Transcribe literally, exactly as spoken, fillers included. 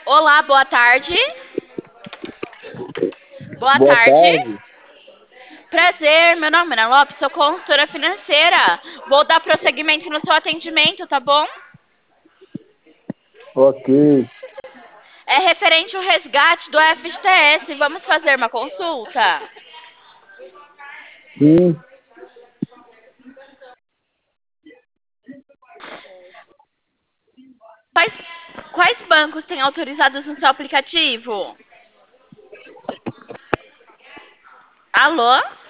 Olá, boa tarde. Boa Boa tarde. tarde. Prazer, meu nome é Ana Lopes, sou consultora financeira. Vou dar prosseguimento no seu atendimento, tá bom? Ok. É referente ao resgate do F G T S. Vamos fazer uma consulta? Sim. Quais, quais bancos têm autorizados no seu aplicativo? Alô?